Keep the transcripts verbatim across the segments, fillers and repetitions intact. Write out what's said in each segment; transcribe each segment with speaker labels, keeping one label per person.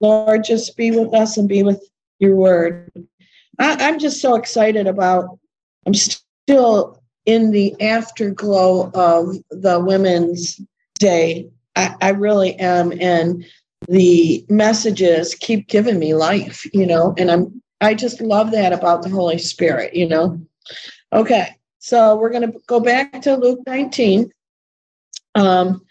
Speaker 1: Lord, just be with us and be with your word. I, I'm just so excited about, I'm still in the afterglow of the Women's Day. I, I really am. And the messages keep giving me life, you know, and I'm, I just love that about the Holy Spirit, you know. Okay, so we're going to go back to Luke nineteen. Um,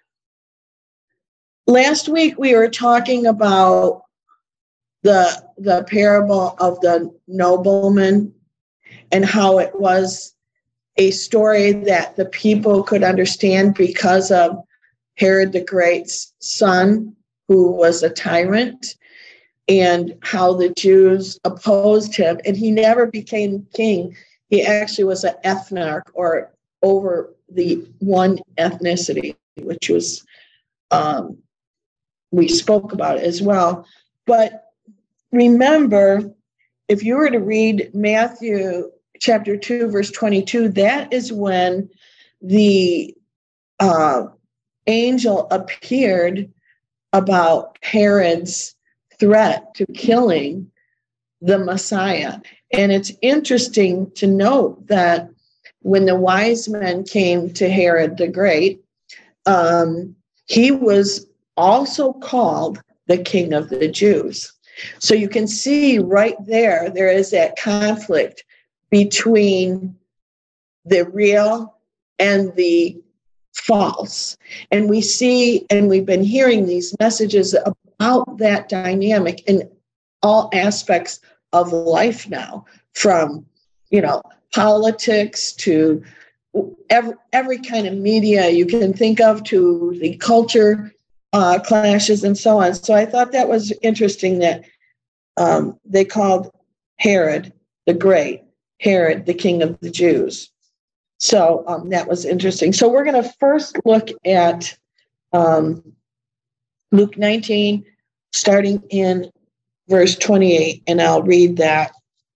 Speaker 1: last week we were talking about the the parable of the nobleman and how it was a story that the people could understand because of Herod the Great's son, who was a tyrant, and how the Jews opposed him. And he never became king. He actually was an ethnarch, or over the one ethnicity, which was, um, we spoke about it as well. But remember, if you were to read Matthew chapter two, verse twenty-two, that is when the uh, angel appeared about Herod's threat to killing the Messiah. And it's interesting to note that when the wise men came to Herod the Great, um, he was also called the King of the Jews. So you can see right there, there is that conflict between the real and the false. And we see, and we've been hearing these messages about that dynamic in all aspects of life now, from, you know, politics to every, every kind of media you can think of, to the culture uh, clashes and so on. So I thought that was interesting that um, they called Herod the Great, Herod the King of the Jews. So um, that was interesting. So we're going to first look at um, Luke nineteen, starting in verse twenty-eight, and I'll read that.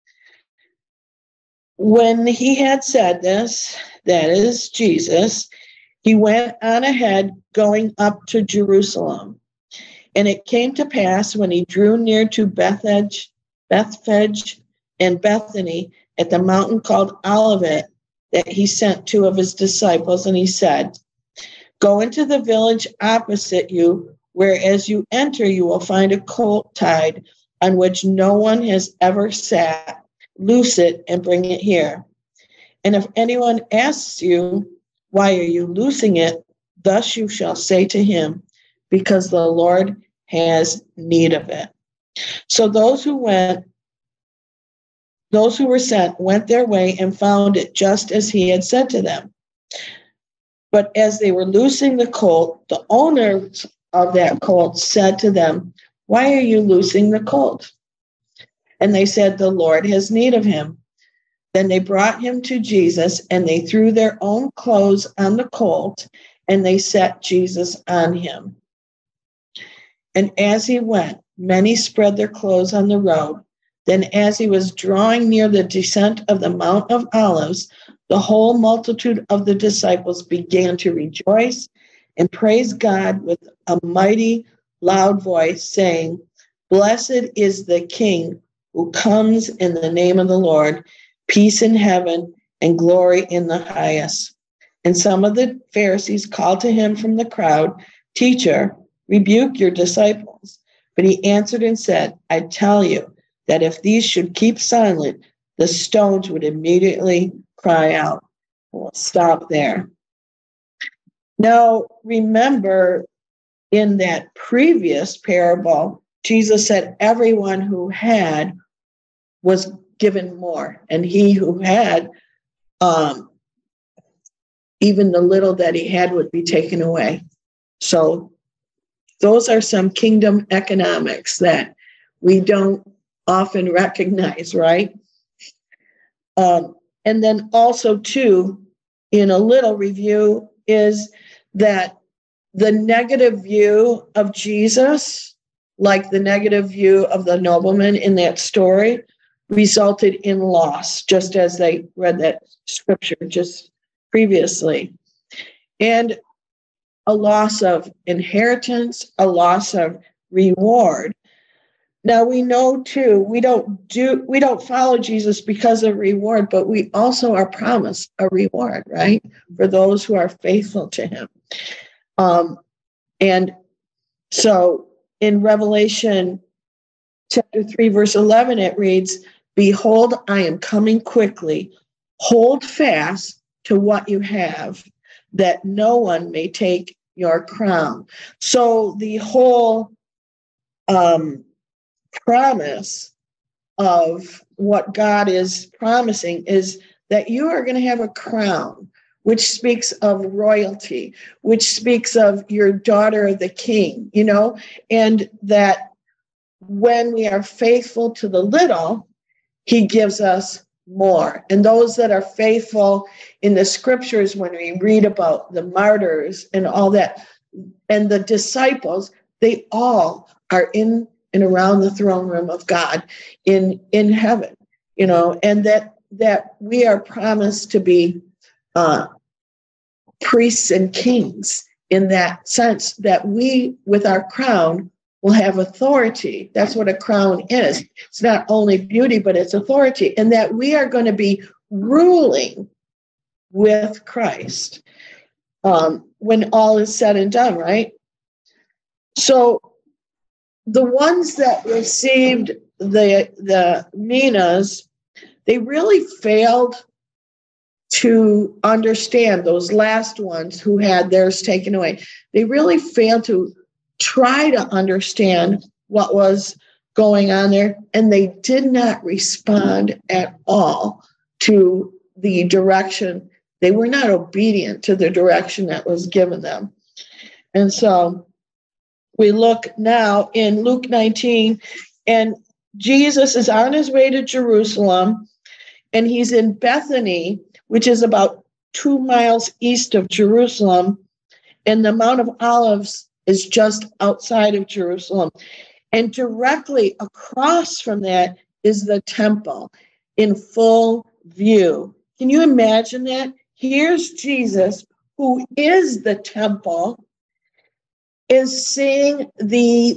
Speaker 1: When he had said this, that is Jesus, he went on ahead, going up to Jerusalem. And it came to pass when he drew near to Bethphage, Bethphage and Bethany at the mountain called Olivet, that he sent two of his disciples, and he said, "Go into the village opposite you, where as you enter you will find a colt tied, on which no one has ever sat. Loose it and bring it here. And if anyone asks you, why are you loosing it? Thus you shall say to him, because the Lord has need of it." So those who went, those who were sent went their way and found it just as he had said to them. But as they were loosing the colt, the owner of that colt said to them, "Why are you loosing the colt?" And they said, "The Lord has need of him." Then they brought him to Jesus, and they threw their own clothes on the colt, and they set Jesus on him. And as he went, many spread their clothes on the road. Then as he was drawing near the descent of the Mount of Olives, the whole multitude of the disciples began to rejoice and praise God with a mighty loud voice, saying, "Blessed is the King who comes in the name of the Lord, peace in heaven and glory in the highest." And some of the Pharisees called to him from the crowd, "Teacher, rebuke your disciples." But he answered and said, "I tell you that if these should keep silent, the stones would immediately cry out." We'll stop there. Now, remember, in that previous parable, Jesus said everyone who had was given more, and he who had, um, even the little that he had would be taken away. So those are some kingdom economics that we don't often recognize, right? Um, and then also, too, in a little review, is that the negative view of Jesus, like the negative view of the nobleman in that story, resulted in loss, just as they read that scripture just previously. And a loss of inheritance, a loss of reward. Now we know too, we don't do we don't follow Jesus because of reward, but we also are promised a reward, right? For those who are faithful to him. Um, and so in Revelation chapter three, verse eleven, it reads, "Behold, I am coming quickly. Hold fast to what you have, that no one may take your crown." So the whole um, promise of what God is promising is that you are going to have a crown, which speaks of royalty, which speaks of your daughter of the king, you know, and that when we are faithful to the little, he gives us more. And those that are faithful in the scriptures, when we read about the martyrs and all that, and the disciples, they all are in and around the throne room of God in, in heaven, you know, and that, that we are promised to be uh, priests and kings in that sense, that we, with our crown, will have authority. That's what a crown is. It's not only beauty, but it's authority. And that we are going to be ruling with Christ um, when all is said and done, right? So the ones that received the, the minas, they really failed to understand, those last ones who had theirs taken away. They really failed to try to understand what was going on there, and they did not respond at all to the direction. They were not obedient to the direction that was given them. And so we look now in Luke nineteen, and Jesus is on his way to Jerusalem, and he's in Bethany, which is about two miles east of Jerusalem, and the Mount of Olives is just outside of Jerusalem. And directly across from that is the temple in full view. Can you imagine that? Here's Jesus, who is the temple, is seeing the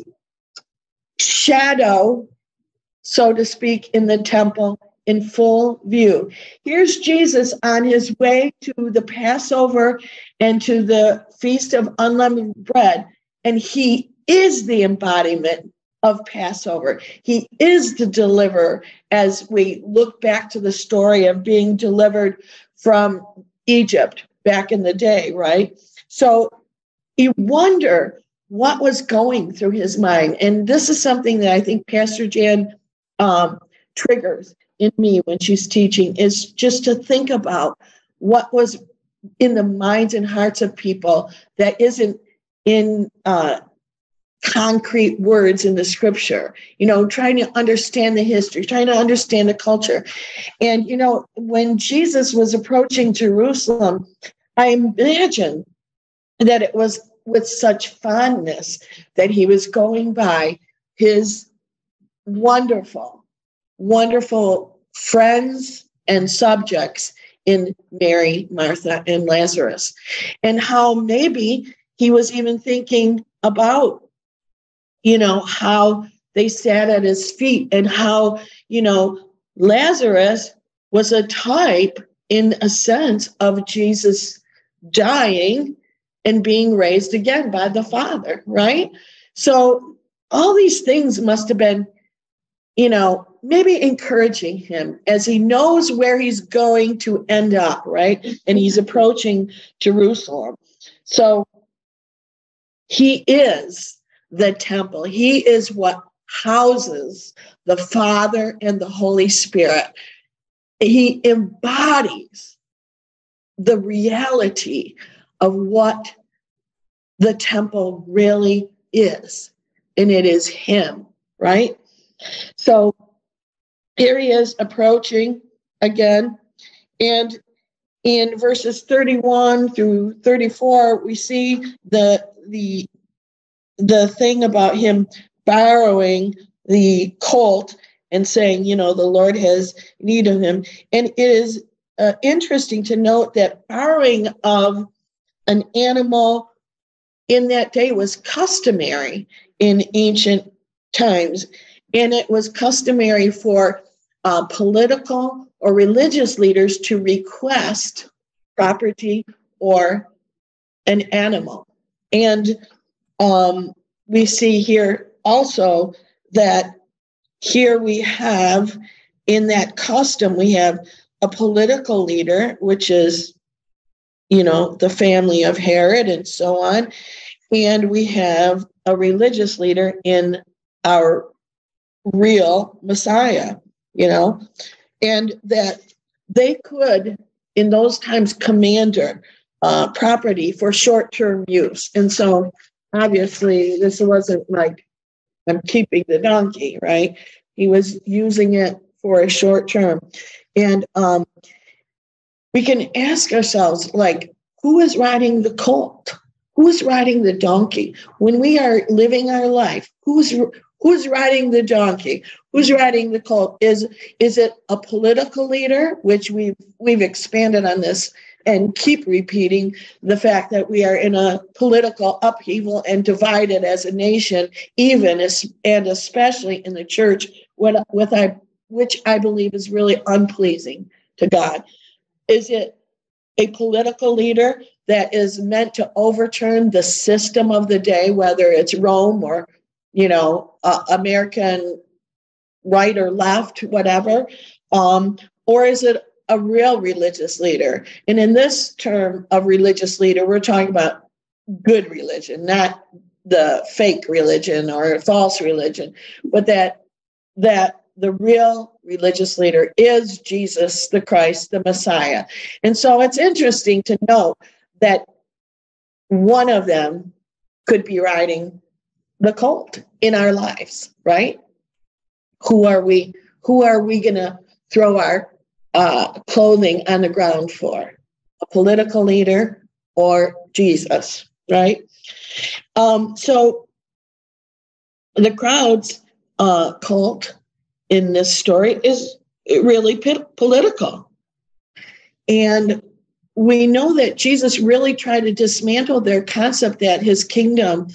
Speaker 1: shadow, so to speak, in the temple in full view. Here's Jesus on his way to the Passover and to the Feast of Unleavened Bread, and he is the embodiment of Passover. He is the deliverer, as we look back to the story of being delivered from Egypt back in the day, right? So you wonder what was going through his mind. And this is something that I think Pastor Jan um, triggers in me when she's teaching, is just to think about what was in the minds and hearts of people that isn't in uh, concrete words in the scripture, you know, trying to understand the history, trying to understand the culture. And, you know, when Jesus was approaching Jerusalem, I imagine that it was with such fondness that he was going by his wonderful, wonderful friends and subjects in Mary, Martha, and Lazarus, and how maybe he was even thinking about, you know, how they sat at his feet, and how, you know, Lazarus was a type, in a sense, of Jesus dying and being raised again by the Father, right? So all these things must have been, you know, maybe encouraging him as he knows where he's going to end up, right? And he's approaching Jerusalem. So he is the temple. He is what houses the Father and the Holy Spirit. He embodies the reality of what the temple really is. And it is him, right? So here he is approaching again. And in verses thirty-one through thirty-four, we see the the the thing about him borrowing the colt and saying, you know, the Lord has need of him. And it is uh, interesting to note that borrowing of an animal in that day was customary in ancient times. And it was customary for uh, political or religious leaders to request property or an animal. And um, we see here also that here we have, in that custom, we have a political leader, which is, you know, the family of Herod and so on. And we have a religious leader in our real Messiah, you know, and that they could, in those times, command uh, property for short-term use. And so, obviously, this wasn't like, I'm keeping the donkey, right? He was using it for a short term. And um, we can ask ourselves, like, who is riding the colt? Who's riding the donkey? When we are living our life, who's who's riding the donkey? Who's riding the colt? Is is it a political leader, which we've we've expanded on this and keep repeating the fact that we are in a political upheaval and divided as a nation, even as, and especially in the church, with, with I, which I believe is really unpleasing to God. Is it a political leader that is meant to overturn the system of the day, whether it's Rome or, you know, uh, American right or left, whatever? Um, or is it a real religious leader? And in this term of religious leader, we're talking about good religion, not the fake religion or false religion, but that that the real religious leader is Jesus the Christ, the Messiah. And so it's interesting to note that one of them could be riding the colt in our lives, right? Who are we? Who are we going to throw our uh, clothing on the ground for? A political leader or Jesus, right? Um, so the crowd's uh, cult in this story is really p- political. And we know that Jesus really tried to dismantle their concept that his kingdom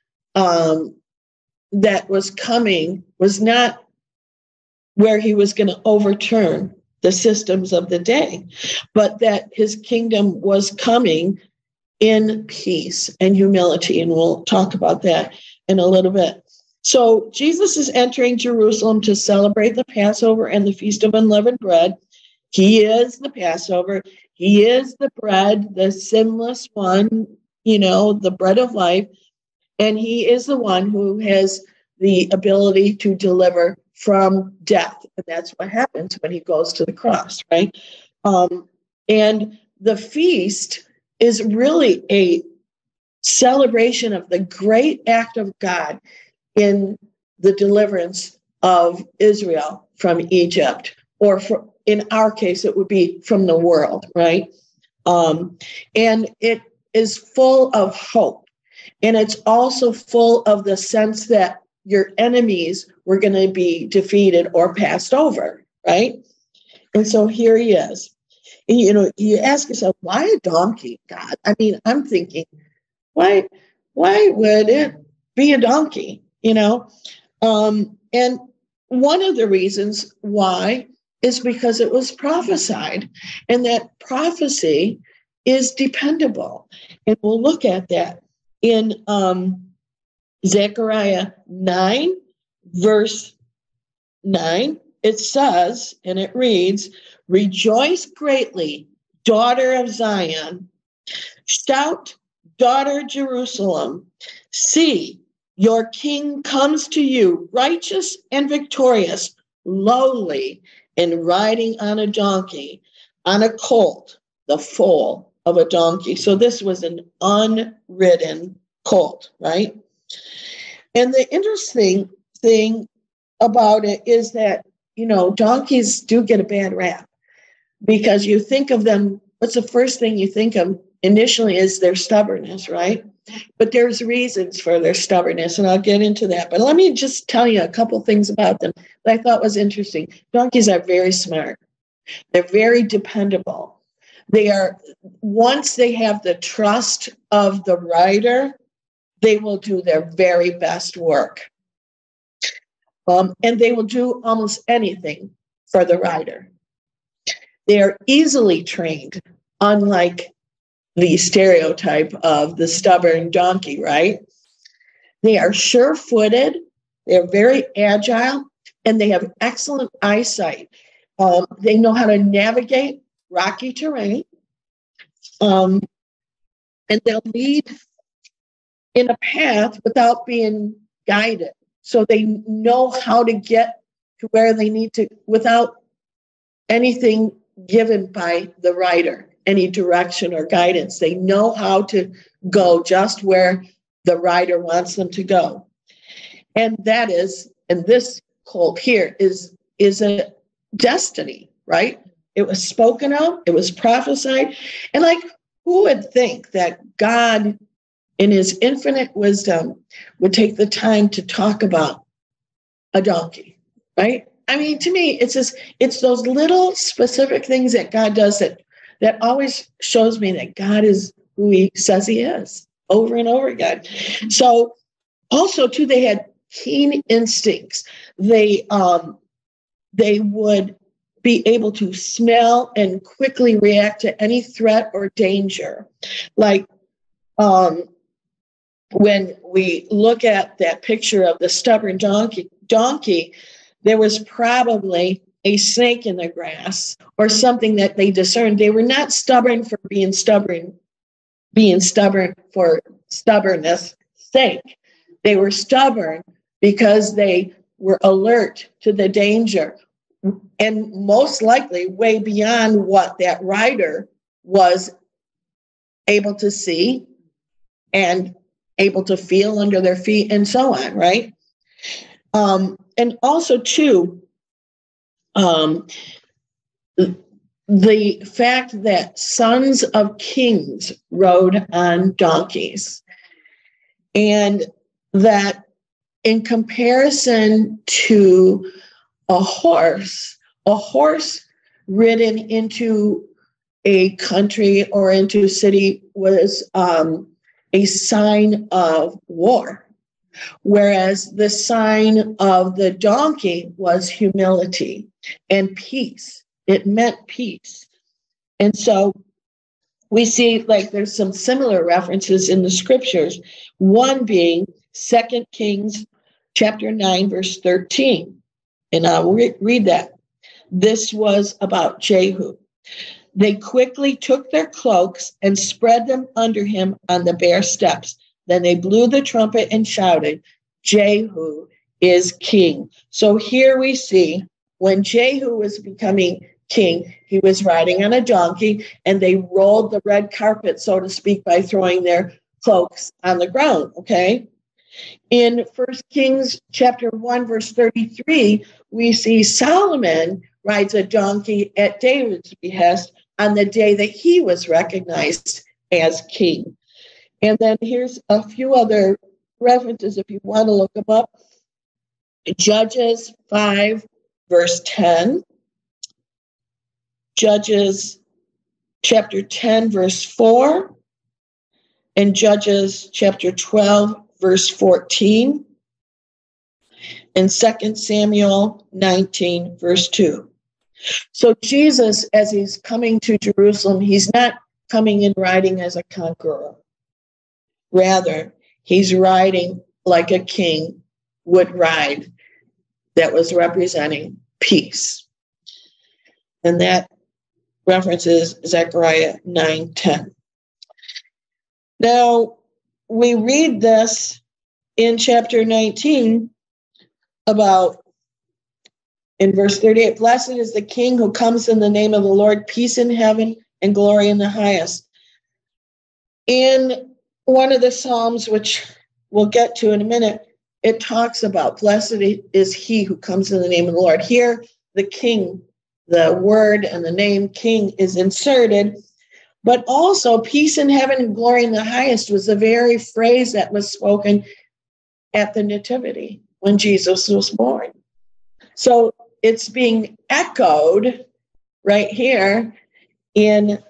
Speaker 1: um, that was coming was not where he was going to overturn the systems of the day, but that his kingdom was coming in peace and humility. And we'll talk about that in a little bit. So Jesus is entering Jerusalem to celebrate the Passover and the Feast of Unleavened Bread. He is the Passover. He is the bread, the sinless one, you know, the bread of life. And he is the one who has the ability to deliver from death. And that's what happens when he goes to the cross, right? Um, and the feast is really a celebration of the great act of God in the deliverance of Israel from Egypt, or for, in our case, it would be from the world, right? Um, and it is full of hope. And it's also full of the sense that your enemies were going to be defeated or passed over, right? And so here he is. And, you know, you ask yourself, why a donkey, God? I mean, I'm thinking, why, why would it be a donkey, you know? Um, and one of the reasons why is because it was prophesied, and that prophecy is dependable. And we'll look at that in um, Zechariah nine, verse nine. It says, and it reads, "Rejoice greatly, daughter of Zion. Shout, daughter Jerusalem. See, your king comes to you, righteous and victorious, lowly, and riding on a donkey, on a colt, the foal of a donkey." So this was an unridden colt, right? And the interesting thing about it is that, you know, donkeys do get a bad rap, because you think of them, what's the first thing you think of initially is their stubbornness, right? But there's reasons for their stubbornness, and I'll get into that. But let me just tell you a couple things about them that I thought was interesting. Donkeys are very smart. They're very dependable. They are, once they have the trust of the rider, they will do their very best work. Um, and they will do almost anything for the rider. They are easily trained, unlike the stereotype of the stubborn donkey, right? They are sure-footed, they're very agile, and they have excellent eyesight. Um, they know how to navigate rocky terrain, um, and they'll lead in a path without being guided. So they know how to get to where they need to without anything given by the rider, any direction or guidance. They know how to go just where the rider wants them to go. And that is, and this colt here is, is a destiny, right? It was spoken of, it was prophesied. And like, who would think that God, in his infinite wisdom, would take the time to talk about a donkey, right? I mean, to me, it's just, it's those little specific things that God does that, that always shows me that God is who he says he is over and over again. So also too, they had keen instincts. They, um, they would be able to smell and quickly react to any threat or danger. Like, um, when we look at that picture of the stubborn donkey, donkey, there was probably a snake in the grass or something that they discerned. They were not stubborn for being stubborn, being stubborn for stubbornness' sake. They were stubborn because they were alert to the danger, and most likely way beyond what that rider was able to see and able to feel under their feet and so on, right? Um, and also, too, um, the fact that sons of kings rode on donkeys, and that in comparison to a horse, a horse ridden into a country or into a city was um, a sign of war, whereas the sign of the donkey was humility and peace. It meant peace. And so we see like there's some similar references in the scriptures, one being Second Kings chapter nine, verse thirteen. And I'll re- read that. This was about Jehu. They quickly took their cloaks and spread them under him on the bare steps. Then they blew the trumpet and shouted, Jehu is king. So here we see when Jehu was becoming king, he was riding on a donkey, and they rolled the red carpet, so to speak, by throwing their cloaks on the ground, okay? In First Kings chapter one, verse thirty-three, we see Solomon rides a donkey at David's behest on the day that he was recognized as king. And then here's a few other references if you want to look them up. Judges five, verse ten. Judges chapter ten, verse four. And Judges chapter twelve, verse fourteen. And Second Samuel nineteen, verse two. So Jesus, as he's coming to Jerusalem, he's not coming in riding as a conqueror. Rather, he's riding like a king would ride, that was representing peace. And that references Zechariah nine ten. Now, we read this in chapter nineteen about, in verse thirty-eight, blessed is the king who comes in the name of the Lord, peace in heaven and glory in the highest. In one of the Psalms, which we'll get to in a minute, it talks about blessed is he who comes in the name of the Lord. Here, the king, the word and the name king is inserted, but also peace in heaven and glory in the highest was the very phrase that was spoken at the nativity when Jesus was born. So it's being echoed right here in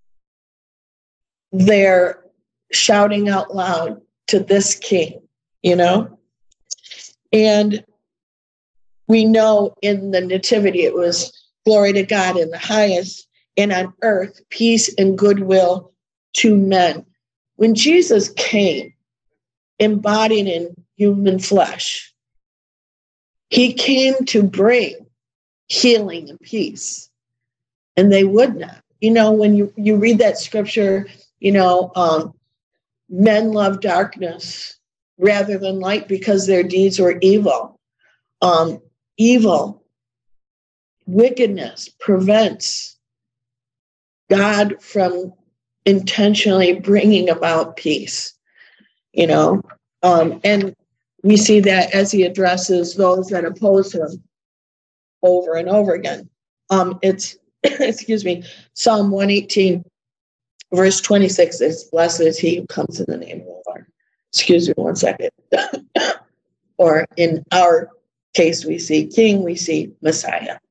Speaker 1: their shouting out loud to this king, you know? And we know in the nativity, it was glory to God in the highest, and on earth, peace and goodwill to men. When Jesus came, embodied in human flesh, he came to bring healing and peace, and they would not. You know, when you, you read that scripture, you know, um, men love darkness rather than light because their deeds were evil. Um, evil, wickedness prevents God from intentionally bringing about peace, you know, um, and we see that as he addresses those that oppose him over and over again. Um, it's, excuse me, Psalm one eighteen, verse twenty-six is, blessed is he who comes in the name of the Lord. Excuse me one second. Or in our case, we see King, we see Messiah.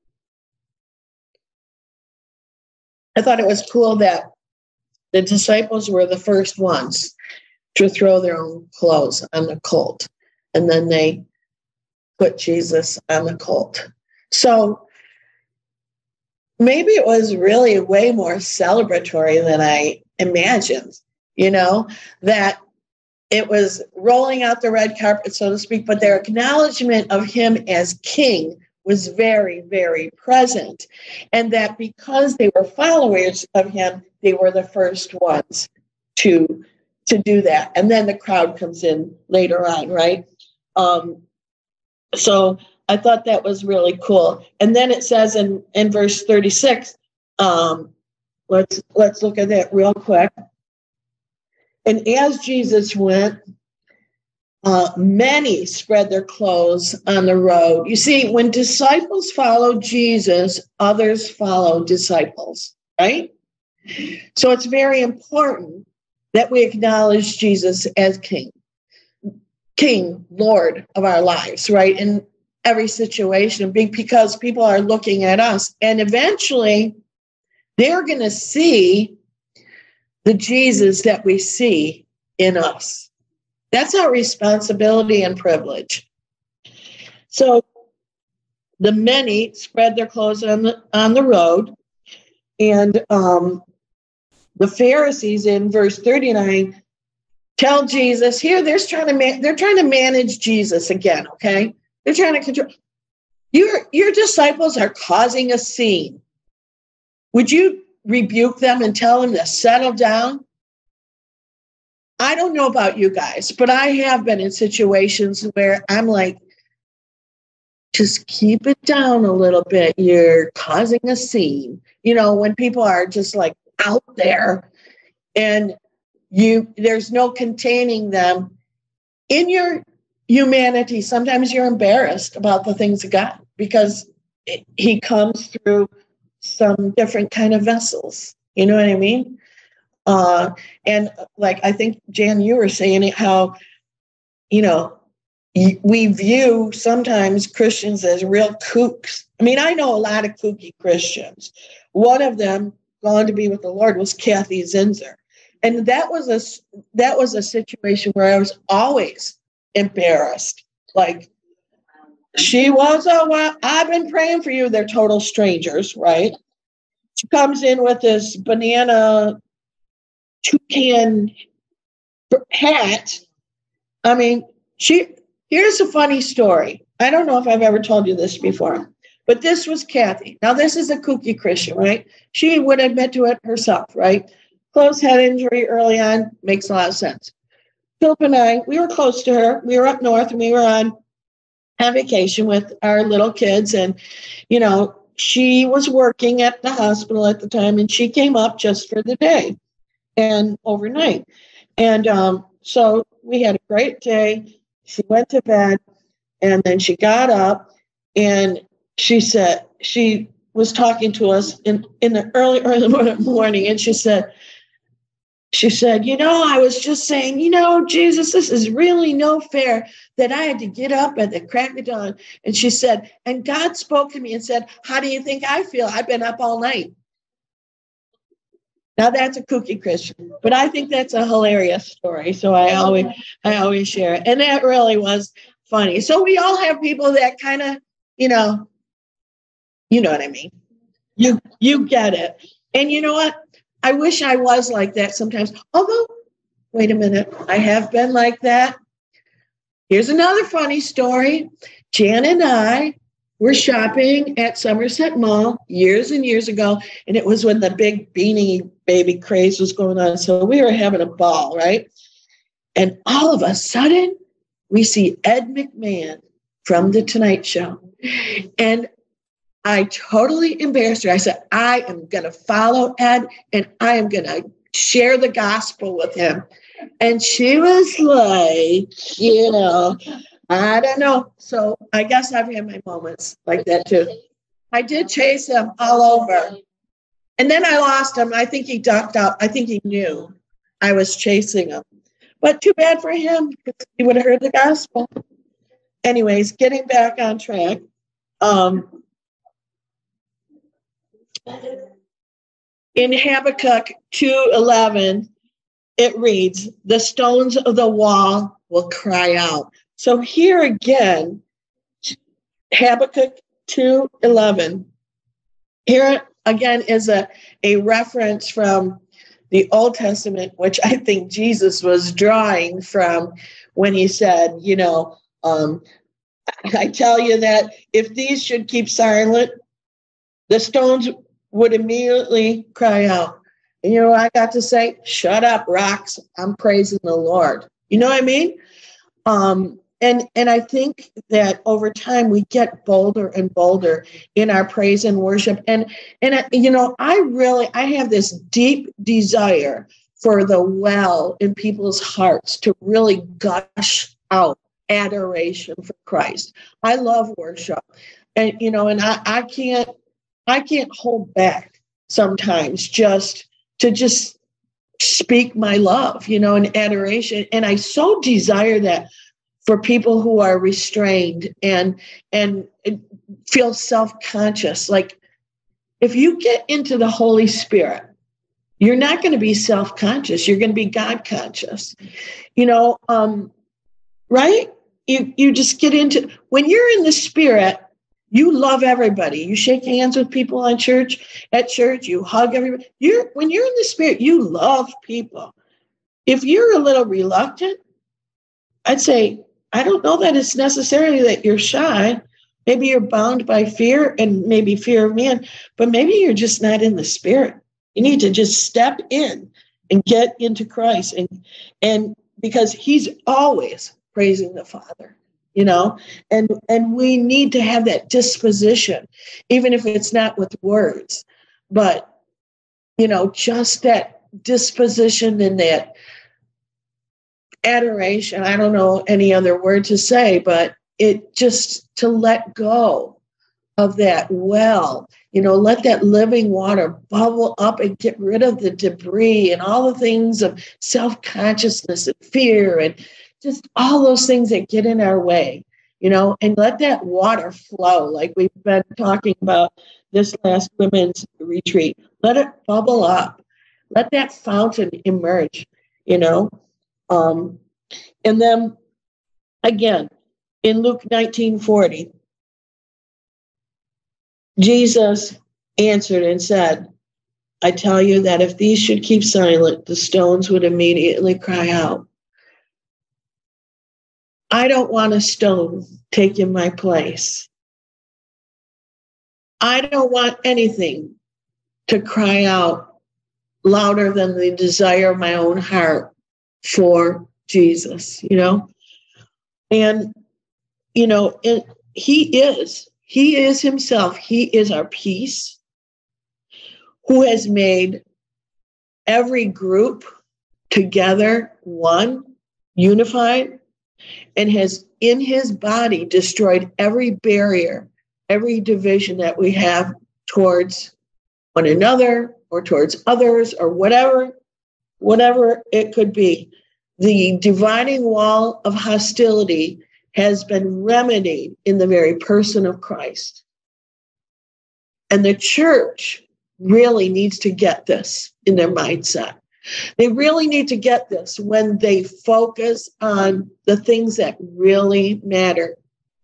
Speaker 1: I thought it was cool that the disciples were the first ones to throw their own clothes on the colt, and then they put Jesus on the colt. So maybe it was really way more celebratory than I imagined, you know, that it was rolling out the red carpet, so to speak, but their acknowledgement of him as king was very, very present. And that because they were followers of him, they were the first ones to, to do that. And then the crowd comes in later on, right? Um, so I thought that was really cool. And then it says in, in verse thirty-six, um, let's let's look at that real quick. And as Jesus went, uh, many spread their clothes on the road. You see, when disciples follow Jesus, others follow disciples, right? So it's very important that we acknowledge Jesus as King, King, Lord of our lives, right? In every situation, because people are looking at us, and eventually they're going to see the Jesus that we see in us. That's our responsibility and privilege. So the many spread their clothes on the, on the road, and um, the Pharisees in verse thirty-nine tell Jesus, here they're trying to man, they're trying to manage Jesus again, okay? They're trying to control. Your, your disciples are causing a scene. Would you rebuke them and tell them to settle down? I don't know about you guys, but I have been in situations where I'm like, just keep it down a little bit. You're causing a scene. You know, when people are just like out there and you, there's no containing them. In your humanity, sometimes you're embarrassed about the things of God because it, he comes through some different kind of vessels. You know what I mean? Uh, and like, I think, Jan, you were saying it, how, you know, we view sometimes Christians as real kooks. I mean, I know a lot of kooky Christians. One of them, gone to be with the Lord, was Kathy Zinzer. And that was a, that was a situation where I was always embarrassed. Like, she was, oh, well, I've been praying for you. They're total strangers, right? She comes in with this banana toucan hat. I mean, she, here's a funny story. I don't know if I've ever told you this before, but this was Kathy. Now, this is a kooky Christian, right? She would admit to it herself, right? Close head injury early on, makes a lot of sense. Philip and I, we were close to her. We were up north and we were on, on vacation with our little kids. And, you know, she was working at the hospital at the time, and she came up just for the day and overnight. And um, so we had a great day. She went to bed, and then she got up, and she said, she was talking to us in, in the early, early morning, and she said, She said, you know, I was just saying, you know, Jesus, this is really no fair that I had to get up at the crack of dawn. And she said, and God spoke to me and said, how do you think I feel? I've been up all night. Now that's a kooky Christian, but I think that's a hilarious story. So I always, I always share it. And that really was funny. So we all have people that kind of you know, you know what I mean? You, you get it. And you know what? I wish I was like that sometimes. Although, wait a minute, I have been like that. Here's another funny story. Jan and I were shopping at Somerset Mall years and years ago, and it was when the big Beanie Baby craze was going on. So we were having a ball, right? And all of a sudden, we see Ed McMahon from The Tonight Show. And I totally embarrassed her. I said, I am going to follow Ed, and I am going to share the gospel with him. And she was like, you know, I don't know. So I guess I've had my moments like that too. I did chase him all over. And then I lost him. I think he ducked out. I think he knew I was chasing him. But too bad for him, because he would have heard the gospel. Anyways, getting back on track. Um, in Habakkuk two eleven, it reads, the stones of the wall will cry out. So here again, Habakkuk two eleven. Here again is a, a reference from the Old Testament, which I think Jesus was drawing from when he said, you know, um, I tell you that if these should keep silent, the stones would immediately cry out. And you know what I got to say? Shut up, rocks. I'm praising the Lord. You know what I mean? Um, and and I think that over time we get bolder and bolder in our praise and worship. And and uh, you know, I really I have this deep desire for the well in people's hearts to really gush out adoration for Christ. I love worship, and you know, and I I can't I can't hold back sometimes just to just speak my love, you know, and adoration. And I so desire that for people who are restrained and and feel self-conscious. Like if you get into the Holy Spirit, you're not going to be self-conscious. You're going to be God-conscious, you know, um, right? You, you just get into, when you're in the Spirit, you love everybody. You shake hands with people on church, at church, you hug everybody. You're when you're in the Spirit, you love people. If you're a little reluctant, I'd say, I don't know that it's necessarily that you're shy. Maybe you're bound by fear and maybe fear of man, but maybe you're just not in the Spirit. You need to just step in and get into Christ. And, and because he's always praising the Father. You know, and and we need to have that disposition, even if it's not with words, but, you know, just that disposition and that adoration. I don't know any other word to say, but it just to let go of that well, you know, let that living water bubble up and get rid of the debris and all the things of self-consciousness and fear and just all those things that get in our way, you know, and let that water flow like we've been talking about this last women's retreat. Let it bubble up. Let that fountain emerge, you know. Um, and then, again, in Luke nineteen forty, Jesus answered and said, I tell you that if these should keep silent, the stones would immediately cry out. I don't want a stone taking my place. I don't want anything to cry out louder than the desire of my own heart for Jesus, you know? And, you know, it, he is, he is himself. He is our peace, who has made every group together one, unified, and has in his body destroyed every barrier, every division that we have towards one another or towards others or whatever, whatever it could be. The dividing wall of hostility has been remedied in the very person of Christ. And the church really needs to get this in their mindset. They really need to get this when they focus on the things that really matter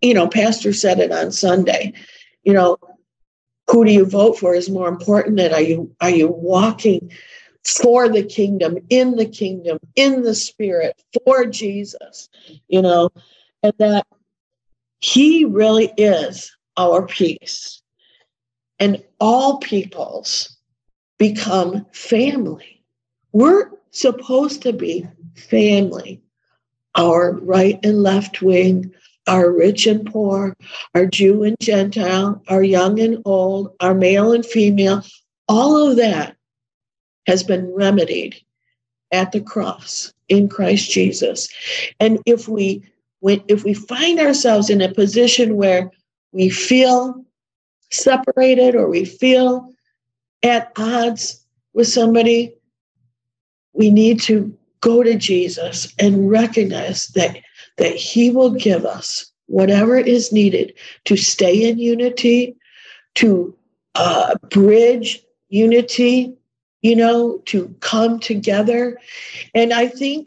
Speaker 1: you know, Pastor said it on Sunday, you know, who do you vote for is more important than are you, are you walking for the kingdom, in the kingdom, in the Spirit, for Jesus, you know, and that he really is our peace. And all peoples become family. We're supposed to be family. Our right and left wing, our rich and poor, our Jew and Gentile, our young and old, our male and female, all of that has been remedied at the cross in Christ Jesus. And if we when, if we find ourselves in a position where we feel separated or we feel at odds with somebody, we need to go to Jesus and recognize that, that he will give us whatever is needed to stay in unity, to uh, bridge unity, you know, to come together. And I think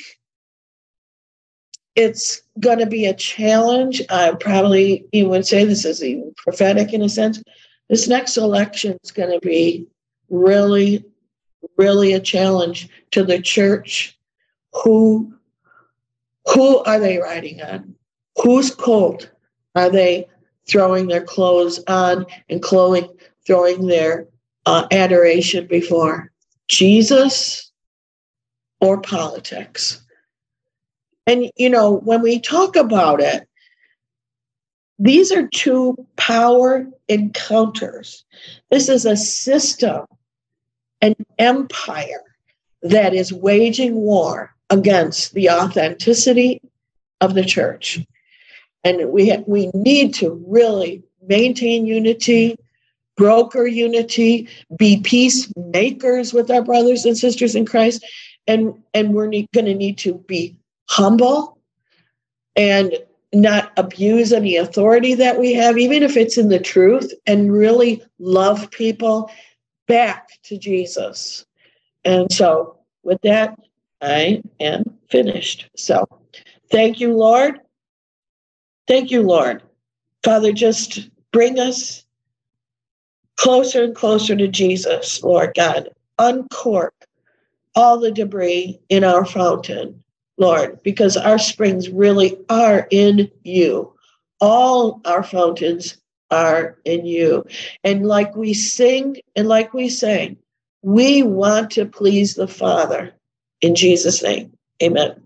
Speaker 1: it's going to be a challenge. I probably you would say this is even prophetic in a sense. This next election is going to be really, really a challenge to the church. Who, who are they riding on? Whose colt are they throwing their clothes on and clothing, throwing their uh, adoration before? Jesus or politics? And, you know, when we talk about it, these are two power encounters. This is a system, an empire that is waging war against the authenticity of the church. And we ha- we need to really maintain unity, broker unity, be peacemakers with our brothers and sisters in Christ. And, and we're ne- going to need to be humble and not abuse any authority that we have, even if it's in the truth, and really love people back to Jesus. And so with that, I am finished. So thank you, Lord. Thank you, Lord. Father, just bring us closer and closer to Jesus, Lord God. Uncork all the debris in our fountain, Lord, because our springs really are in you. All our fountains are in you. And like we sing and like we sang, we want to please the Father. In Jesus' name, amen.